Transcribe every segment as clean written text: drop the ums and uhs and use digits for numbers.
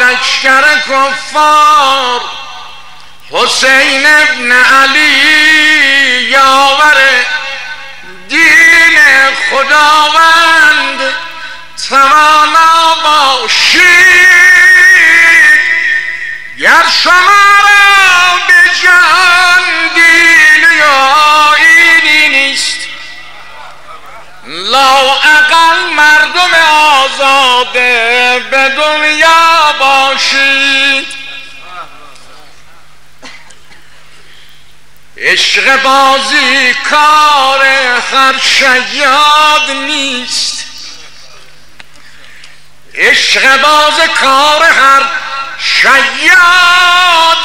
لشکر کفار حسین ابن علی یاور دین خداوند توانا باشید گر شما را به جان دین آیینی نیست لااقل مردم آزاده به دنیا باشید. عشق بازی کار هر شیاد نیست عشق باز کار هر شیاد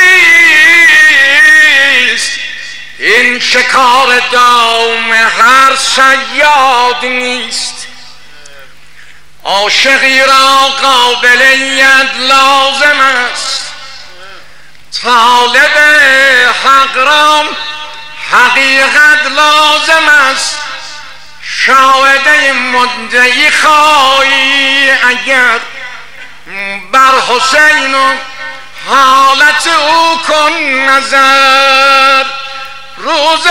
نیست این شکار دام هر صیاد نیست عاشقی را قابلیت لازم است طالب حق را حقیقت لازم است شاهده مدعی خواهی اگر بر حسین و حالت او کن نظر روز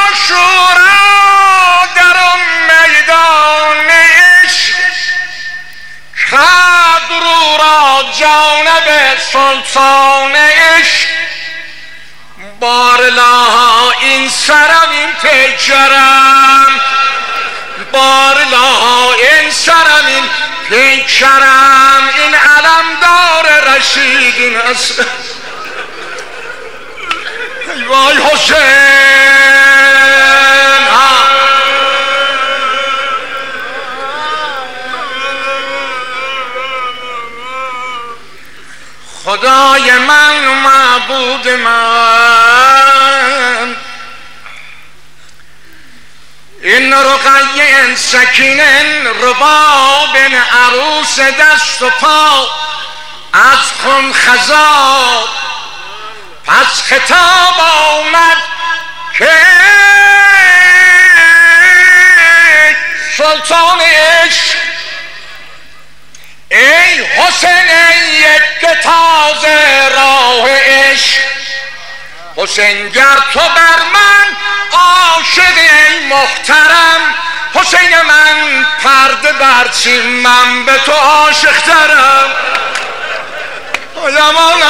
عاشورا در آن میدان عشق کرد رو را جانب سلطان عشق بارلا این سرم این پیکرم بارلا این سرم این پیکرم این علمدار رشید این اصل وای حسین خدای من معبود من این رقیه سکینه رباب عروس دست و پا از خون خزاد پس خطاب آمد که سلطان عشق ای حسین یک تازه راه عشق حسین گر تو بر من عاشق ای محترم حسین من پرده برچین من به تو عاشق ترم آیمان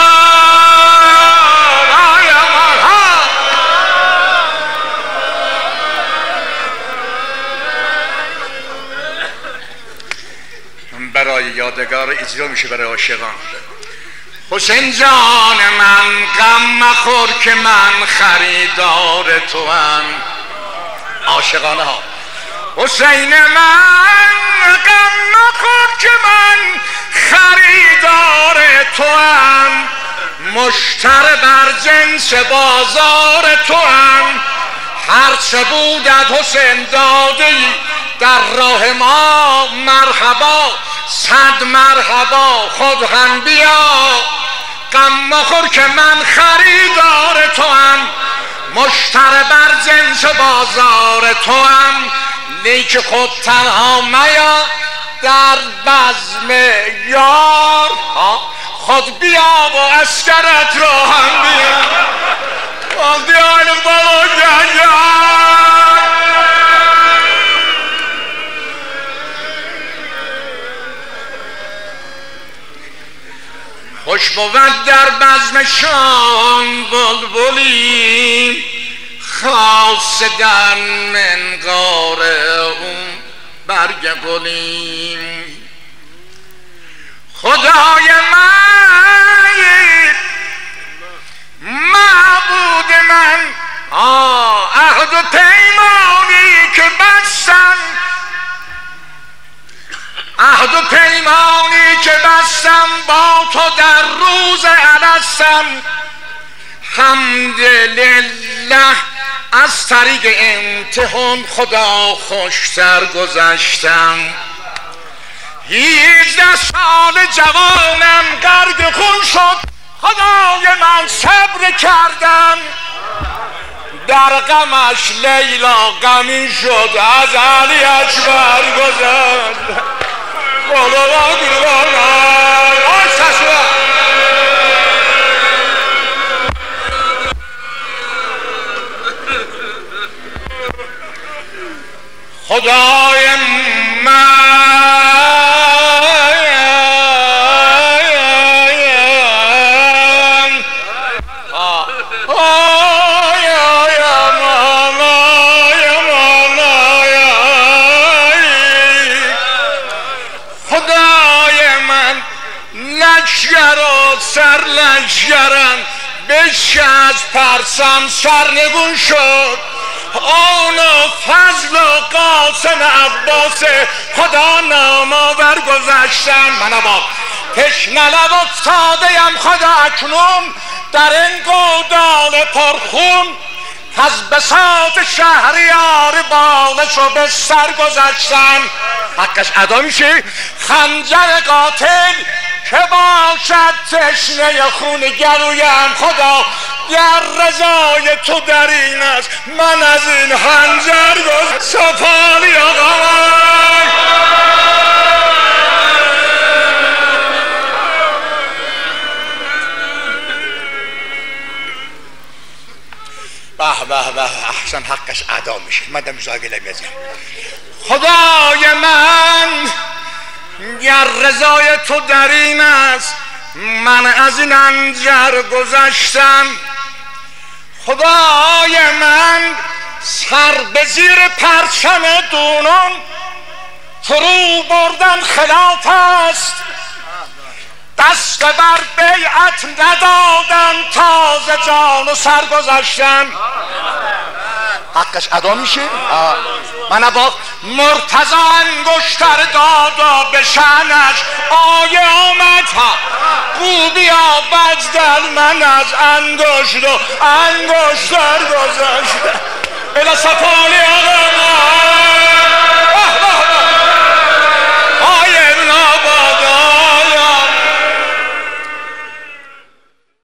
برای یادگار اجرا میشه برای عاشقان. حسین جان من غم مخور که من خریدار تو هم عاشقانه ها حسین من غم مخور که من خریدار تو هم مشتر بر جنس بازار تو هم هرچه بودت حسین دادی در راه ما مرحبا صد مرحبا خود هم بیا غم مخور که من خریدار تو هم مشتر بر جنس بازار تو هم لیک خود تنها میا در بزم یار خود بیا و اسکرت را هم بیا دیان بالا خوش بود در بزمشان بلبلی خاص در منقار اون برگ گلی خدای من معبود من عهد و پیمانی که بستم عهد و پیمانی که بستم با تو در روز الستم حمدلله از طریق امتحان خدا خوشتر گذشتم 18 سال جوانم غرق خون شد خدای من صبر کردم در غمش لیلا غمی شد از علی اکبر گذشت خدای من خدای من لشگر و سر لشگرم بشکست پرسم سرنگون شد آن و فضل و قاسم عباس خدا نامآور گذشتن. من با تشنه لب افتاده‌ام خدا اکنون در این گودال پرخون از بساط شهریار بالش و به سر گذشتن. حقش ادا میشه. خنجر قاتل که باشد تشنه خون گلویم خدا گر رضای تو در این است من از این خنجر سفالی آقا به احسن حقش ادا میشه. مدام زاگله میزن. خدای من گر رضای تو در این است من از این انجر گذشتم. خدای من سر به زیر پرچم دونان فرو بردن خلاف است دست بر بیعت ندادم تازه جان و سر گذشتم. حقش ادا میشه. من با مرتضی انگشتر دادا به شأنش آیه آمد ها خوبی آبد در من از انگشت و انگشتر گذشت.